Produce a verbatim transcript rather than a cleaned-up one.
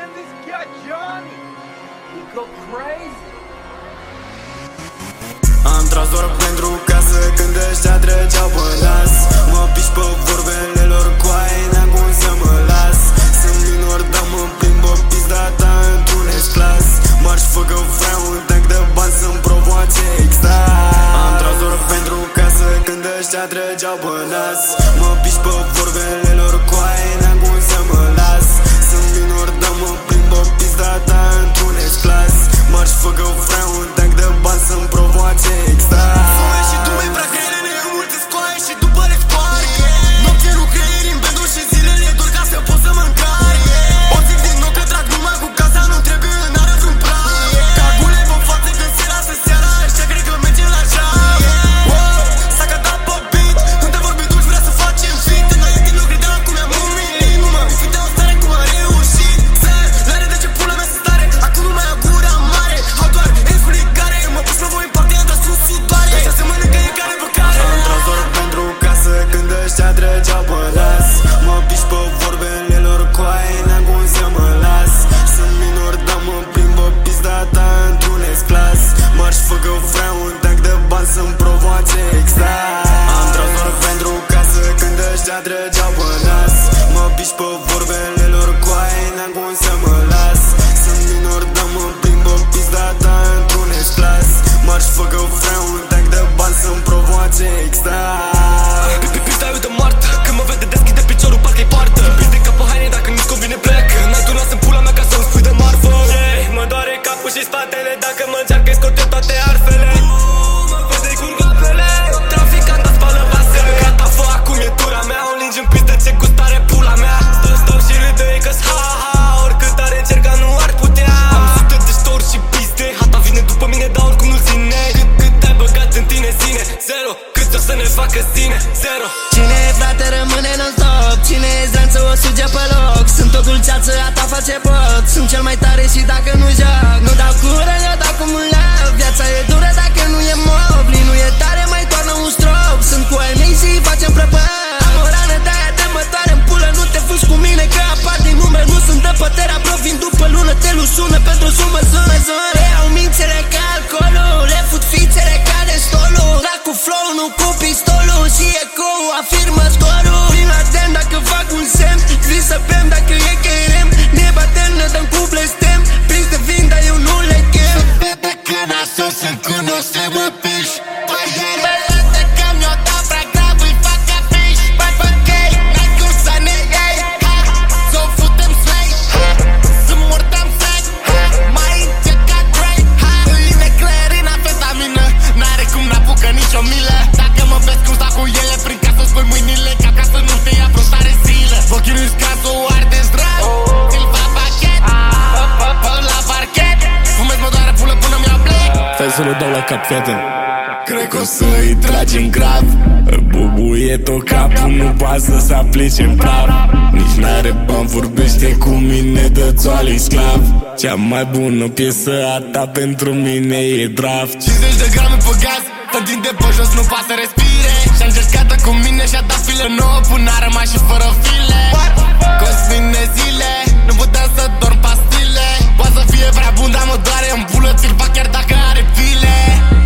man, this guy Johnny, he go crazy. Am tras doar pentru casă când ăștia treceau pe nas. Mă piși pe vorbele lor cu aina cum să mă las. Sunt minor, dar mă plimb o pizda ta într-un S-Class. Marș făcă vreau un tank de bani să-mi provoace extaz. Am tras doar pentru casă când ăștia treceau pe nas. Mă piși pe vorbele lor cu aina cum să mă las. Sunt minor, dar mă plimb o pizda ta într-un S-Class. Marș făcă vreau un tank de bani să-mi provoace extaz. Foaie și tu mai prea grele, multe scoaie și după le scoare. Nopte nu creieri în pentru și zilele doar ca să pot să mă încare. O zic din nou că trag numai cu casa, nu trebuie în are vreun plan. Cagule pe față când se lasă seara, ăștia cred că merge la jam. S-a cădat pe beat, între vorbituri vrea să facem fit. Înainte nu credeam cum mi-am umilit, nu mă înfidea o stare cum a reușit. Lare de ce pula mea să stare, acum nu mai au gura mare. Au doar explicare, mă pus pe voi în parte, am tras sus sudoare. Ăștia se mănâncă e care pe care. Am tras doar pentru casă când ăștia treceau pe nas. Mă piși pe vorbele lor cu aina cum să mă las. Sunt minor, dar mă plimb o pizda ta într-un S-Class. Marș făcă vreau un tank de bani să-mi provoace extaz. Am tras doar pentru casă când ăștia treceau pe nas. Mă piși pe vorbele lor cu aina cum să mă las. Sunt minor, dar mă plimb o pizda ta într-un S-Class. Marș făcă vreau un tank de bani să-mi provoace extaz. Pista eu de moartă, când mă vede deschide piciorul parcă-i poartă. Pis de cap pe haine, dacă nu-ți convine plec. N-ai turnat în pula mea ca să-mi spui de marfă. Hey, mă doare capul și spatele, dacă mă încearcă scot eu toate arfele. Mă vede curg apele, traficant da spală vasele. Gata, fă, acum e tura mea, o lingi în pistă, ce gustare pula mea. Stau, stau și râde, e că-s ha-ha, oricât are încerca nu ar putea. Am sute de ștori și piste, hata vine după mine, dar oricum nu ține. Cât, cât ai băgat în tine, zine, zero. Cât o să ne facă zine, zero. Cine e frate rămâne non-stop, cine e zranță o suge pe loc. Sunt o dulceață, a ta face pot. Sunt cel mai tare și dacă nu joc, nu dau cură, eu dau cum un lav. Viața e dură dacă nu e mob, nu e tare, mai toarnă un strop. Sunt cu ai mei și facem prăpăt. Am o rană de-aia temătoare în pulă, nu te fugi cu mine că apar din umbre. Nu sunt de păterea, bro, vin după lună, te sună pentru sumă, zonă, zonă. Le iau mințele ca alcoolul, le fut fițele ca de stolul. Trag cu flow, nu cu pistolul și ecou afirmă scorul. Prin atent dacă fac un semn, vin să bem dacă e că e rem. Ne batem, ne dăm cu blestem, prins de vin, dar eu nu le chem. Bebe când așa să cunoște mă piși. Să le dau la cap, fii atent. Cred că o să-i tragi în grav. Îl bubuie tot capul, nu pasă să aplice în praf. Nici n-are bani, vorbește cu mine, dă-ți o sclav. Cea mai bună piesă a ta pentru mine e draft. cincizeci de grame pe gaz, să întinde pe jos, nu poate să respire. Și-a încercat cu mine și-a dat filă nouă, până a rămas și fără file. Cosmine zile, nu puteam să dorm pastile. Poate să fie prea bun, dar mă doare în bulă, ți-l fac chiar dacă are pile.